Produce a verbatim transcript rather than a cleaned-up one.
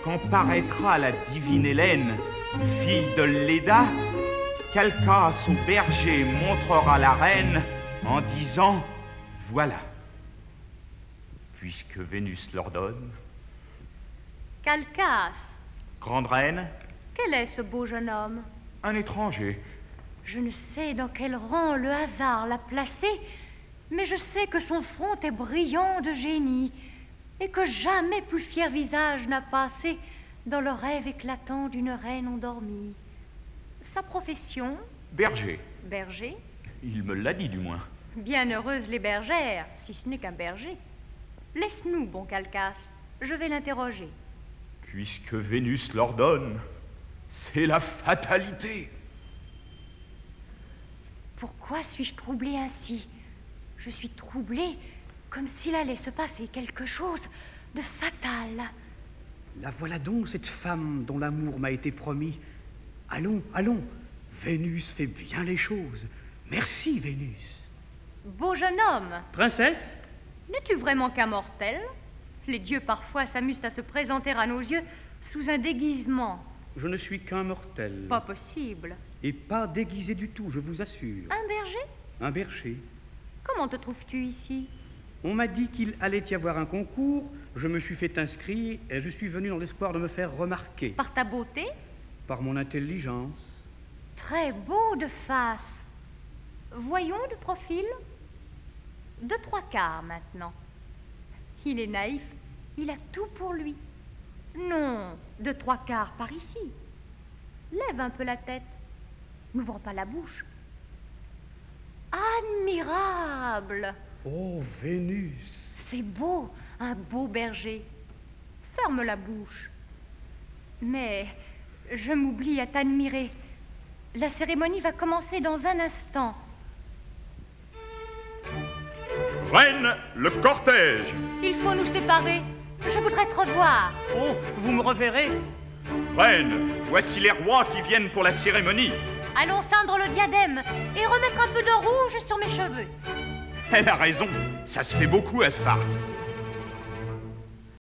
quand paraîtra la divine Hélène, fille de Léda, Calchas au berger montrera la reine en disant « Voilà ». Puisque Vénus l'ordonne. Calchas. Grande reine. Quel est ce beau jeune homme? Un étranger. Je ne sais dans quel rang le hasard l'a placé, mais je sais que son front est brillant de génie et que jamais plus fier visage n'a passé dans le rêve éclatant d'une reine endormie. Sa profession? Berger. Berger? Il me l'a dit du moins. Bien heureuses les bergères, si ce n'est qu'un berger. Laisse-nous, bon Calchas, je vais l'interroger. Puisque Vénus l'ordonne, c'est la fatalité. Pourquoi suis-je troublée ainsi? Je suis troublée comme s'il allait se passer quelque chose de fatal. La voilà donc, cette femme dont l'amour m'a été promis. Allons, allons, Vénus fait bien les choses. Merci, Vénus. Beau jeune homme. Princesse? N'es-tu vraiment qu'un mortel? Les dieux parfois s'amusent à se présenter à nos yeux sous un déguisement. Je ne suis qu'un mortel. Pas possible. Et pas déguisé du tout, je vous assure. Un berger? Un berger. Comment te trouves-tu ici? On m'a dit qu'il allait y avoir un concours, je me suis fait inscrire et je suis venu dans l'espoir de me faire remarquer. Par ta beauté? Par mon intelligence. Très beau de face. Voyons de profil. De trois quarts maintenant. Il est naïf, il a tout pour lui. Non, de trois quarts par ici. Lève un peu la tête. N'ouvre pas la bouche. Admirable! Oh, Vénus! C'est beau, un beau berger. Ferme la bouche. Mais je m'oublie à t'admirer. La cérémonie va commencer dans un instant. Reine, le cortège! Il faut nous séparer. Je voudrais te revoir. Oh, vous me reverrez? Reine, voici les rois qui viennent pour la cérémonie. Allons ceindre le diadème et remettre un peu de rouge sur mes cheveux. Elle a raison, ça se fait beaucoup à Sparte.